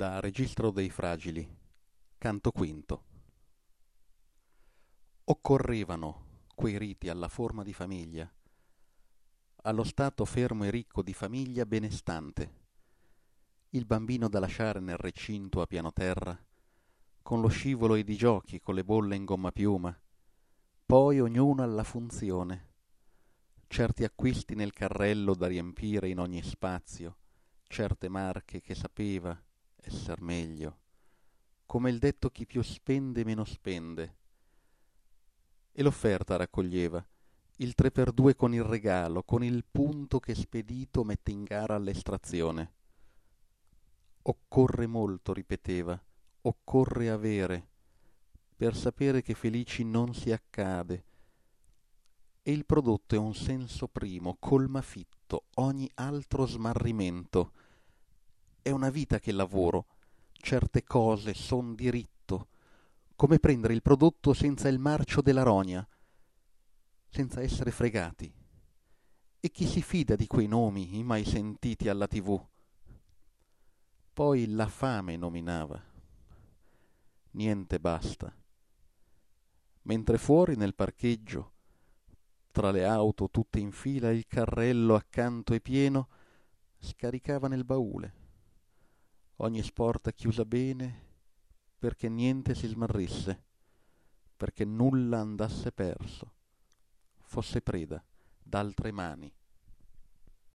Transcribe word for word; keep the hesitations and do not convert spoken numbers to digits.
Da Registro dei Fragili, canto quinto. Occorrevano quei riti alla forma di famiglia, allo stato fermo e ricco di famiglia benestante, il bambino da lasciare nel recinto a piano terra, con lo scivolo ed i giochi, con le bolle in gomma piuma, poi ognuno alla funzione, certi acquisti nel carrello da riempire in ogni spazio, certe marche che sapeva esser meglio, come il detto chi più spende meno spende, e l'offerta raccoglieva, il tre per due con il regalo, con il punto che spedito mette in gara all'estrazione. Occorre molto, ripeteva, occorre avere, per sapere che felici non si accade, e il prodotto è un senso primo, colma fitto ogni altro smarrimento. È una vita che lavoro, certe cose son diritto, come prendere il prodotto senza il marcio della rogna, senza essere fregati. E chi si fida di quei nomi i mai sentiti alla tivù? Poi la fame nominava. Niente basta. Mentre fuori nel parcheggio, tra le auto tutte in fila, il carrello accanto e pieno scaricava nel baule. Ogni sporta chiusa bene perché niente si smarrisse, perché nulla andasse perso, fosse preda d'altre mani.